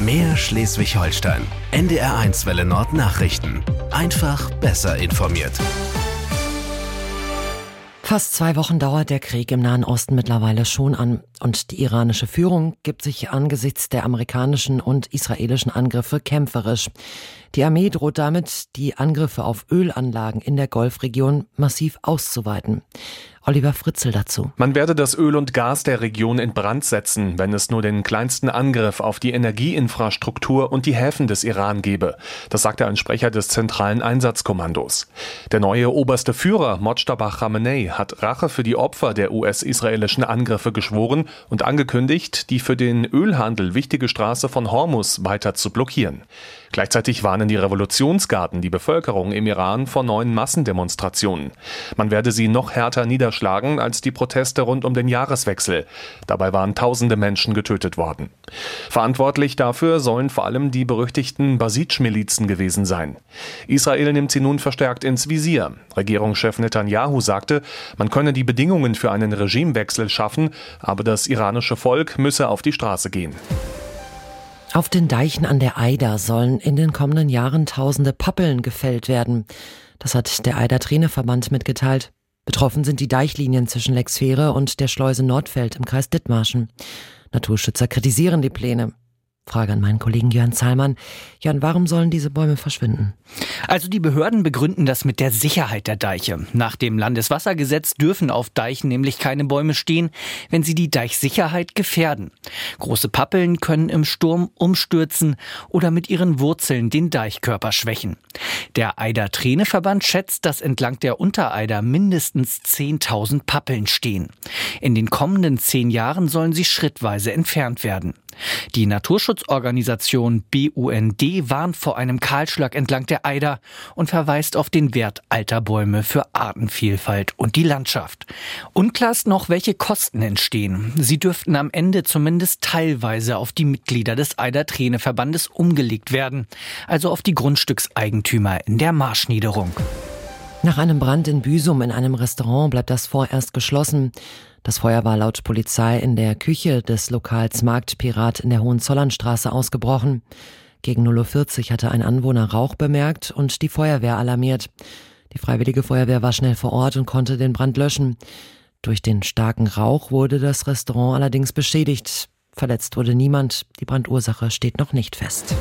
Mehr Schleswig-Holstein. NDR1 Welle Nord Nachrichten. Einfach besser informiert. Fast 2 Wochen dauert der Krieg im Nahen Osten mittlerweile schon an. Und die iranische Führung gibt sich angesichts der amerikanischen und israelischen Angriffe kämpferisch. Die Armee droht damit, die Angriffe auf Ölanlagen in der Golfregion massiv auszuweiten. Oliver Fritzl dazu. Man werde das Öl und Gas der Region in Brand setzen, wenn es nur den kleinsten Angriff auf die Energieinfrastruktur und die Häfen des Iran gebe. Das sagte ein Sprecher des Zentralen Einsatzkommandos. Der neue oberste Führer, Mojtaba Khamenei, hat Rache für die Opfer der US-israelischen Angriffe geschworen und angekündigt, die für den Ölhandel wichtige Straße von Hormuz weiter zu blockieren. Gleichzeitig warnen die Revolutionsgarden die Bevölkerung im Iran vor neuen Massendemonstrationen. Man werde sie noch härter niederschlagen als die Proteste rund um den Jahreswechsel. Dabei waren tausende Menschen getötet worden. Verantwortlich dafür sollen vor allem die berüchtigten Basij-Milizen gewesen sein. Israel nimmt sie nun verstärkt ins Visier. Regierungschef Netanyahu sagte, man könne die Bedingungen für einen Regimewechsel schaffen, aber das iranische Volk müsse auf die Straße gehen. Auf den Deichen an der Eider sollen in den kommenden Jahren tausende Pappeln gefällt werden. Das hat der Eider-Trainerverband mitgeteilt. Betroffen sind die Deichlinien zwischen Lexfehre und der Schleuse Nordfeld im Kreis Dithmarschen. Naturschützer kritisieren die Pläne. Frage an meinen Kollegen Jörn Zahlmann. Jörn, warum sollen diese Bäume verschwinden? Also die Behörden begründen das mit der Sicherheit der Deiche. Nach dem Landeswassergesetz dürfen auf Deichen nämlich keine Bäume stehen, wenn sie die Deichsicherheit gefährden. Große Pappeln können im Sturm umstürzen oder mit ihren Wurzeln den Deichkörper schwächen. Der Eider-Trainerverband schätzt, dass entlang der Untereider mindestens 10.000 Pappeln stehen. In den kommenden 10 Jahren sollen sie schrittweise entfernt werden. Die Naturschutzorganisation BUND warnt vor einem Kahlschlag entlang der Eider und verweist auf den Wert alter Bäume für Artenvielfalt und die Landschaft. Unklar ist noch, welche Kosten entstehen. Sie dürften am Ende zumindest teilweise auf die Mitglieder des Eider-Trainerverbandes umgelegt werden, also auf die Grundstückseigentümer in der Marschniederung. Nach einem Brand in Büsum in einem Restaurant bleibt das vorerst geschlossen. Das Feuer war laut Polizei in der Küche des Lokals Marktpirat in der Hohenzollernstraße ausgebrochen. Gegen 0:40 Uhr hatte ein Anwohner Rauch bemerkt und die Feuerwehr alarmiert. Die Freiwillige Feuerwehr war schnell vor Ort und konnte den Brand löschen. Durch den starken Rauch wurde das Restaurant allerdings beschädigt. Verletzt wurde niemand. Die Brandursache steht noch nicht fest.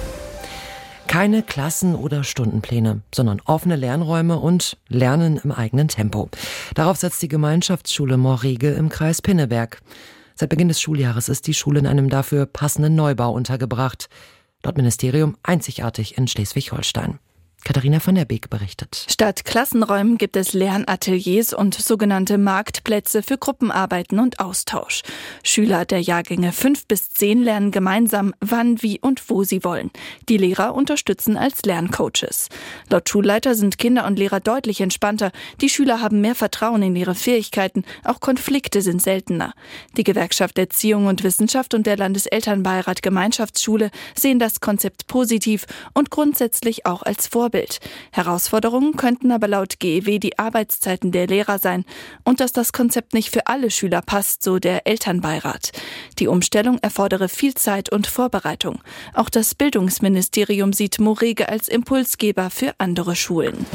Keine Klassen- oder Stundenpläne, sondern offene Lernräume und Lernen im eigenen Tempo. Darauf setzt die Gemeinschaftsschule Morrege im Kreis Pinneberg. Seit Beginn des Schuljahres ist die Schule in einem dafür passenden Neubau untergebracht. Laut Ministerium einzigartig in Schleswig-Holstein. Katharina von der Beek berichtet. Statt Klassenräumen gibt es Lernateliers und sogenannte Marktplätze für Gruppenarbeiten und Austausch. Schüler der Jahrgänge 5 bis 10 lernen gemeinsam, wann, wie und wo sie wollen. Die Lehrer unterstützen als Lerncoaches. Laut Schulleiter sind Kinder und Lehrer deutlich entspannter. Die Schüler haben mehr Vertrauen in ihre Fähigkeiten. Auch Konflikte sind seltener. Die Gewerkschaft Erziehung und Wissenschaft und der Landeselternbeirat Gemeinschaftsschule sehen das Konzept positiv und grundsätzlich auch als Vorbild. Herausforderungen könnten aber laut GEW die Arbeitszeiten der Lehrer sein und dass das Konzept nicht für alle Schüler passt, so der Elternbeirat. Die Umstellung erfordere viel Zeit und Vorbereitung. Auch das Bildungsministerium sieht Morrege als Impulsgeber für andere Schulen.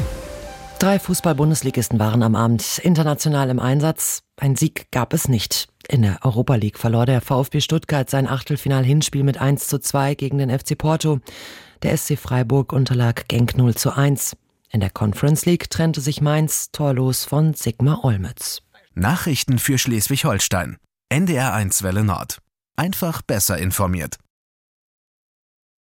3 Fußball-Bundesligisten waren am Abend international im Einsatz. Ein Sieg gab es nicht. In der Europa League verlor der VfB Stuttgart sein Achtelfinal-Hinspiel mit 1:2 gegen den FC Porto. Der SC Freiburg unterlag Genk 0:1. In der Conference League trennte sich Mainz torlos von Sigma Olmütz. Nachrichten für Schleswig-Holstein. NDR1 Welle Nord. Einfach besser informiert.